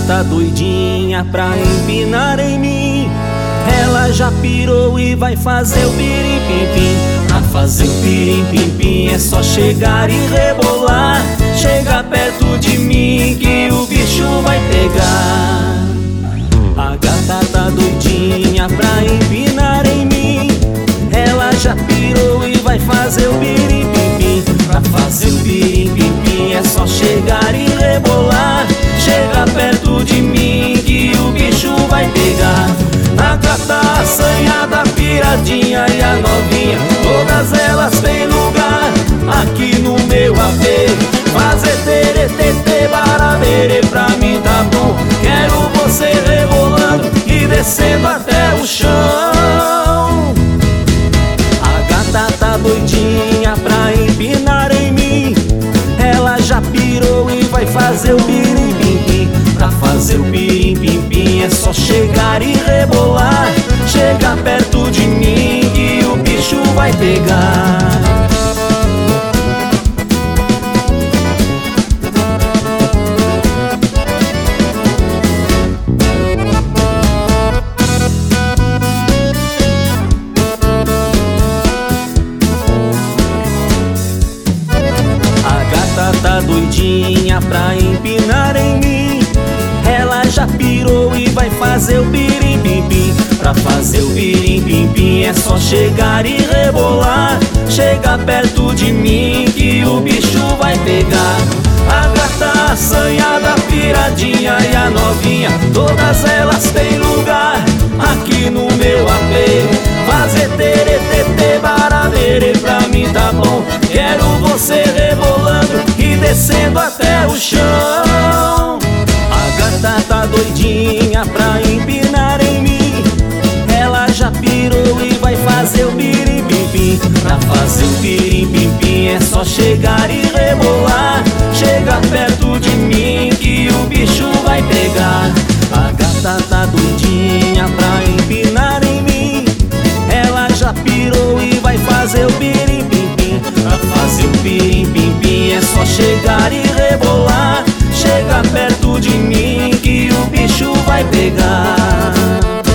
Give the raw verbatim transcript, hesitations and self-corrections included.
tá doidinha pra empinar em mim. Ela já pirou e vai fazer o pirim-pim-pim. Pra fazer o pirim-pim-pim é só chegar e rebolar. Chega perto de mim que o bicho vai pegar. A gata tá doidinha pra empinar em mim. Ela já pirou e vai fazer o pirim-pim-pim. Pra fazer o pirim-pim-pim é só chegar e rebolar. Chega perto de mim que o bicho vai pegar. A gata assanhada, piradinha e a novinha, todas elas têm lugar aqui no meu A P. Fazer teretetê, baraberê, pra mim tá bom. Quero você rebolando e descendo até o chão. A gata tá doidinha pra empinar em mim. Ela já pirou e vai fazer o pirim-pim-pim. Pra fazer o pirim-pim-pim é só chegar e rebolar. Chega perto de mim que o bicho vai pegar. Tá doidinha pra empinar em mim. Ela já pirou e vai fazer o pirim-pim-pim. Pra fazer o pirim-pim-pim é só chegar e rebolar. Chega perto de mim que o bicho vai pegar. A gata assanhada, piradinha e a novinha, todas elas têm lugar aqui no meu A P. Fazer teretetê, baraberê, pra mim tá bom. Quero você rebolando e descendo até o chão. A gata tá doidinha pra empinar em mim. Ela já pirou e vai fazer o pirim-pim-pim. Pra fazer o pirim-pim-pim é só chegar e rebolar. Chega perto de mim que o bicho vai pegar. A gata tá doidinha pra empinar em mim. Ela já pirou e vai fazer o pirim-pim-pim. Pra fazer o pirim-pim-pim é só chegar e rebolar. Chega perto de mim que o bicho vai pegar.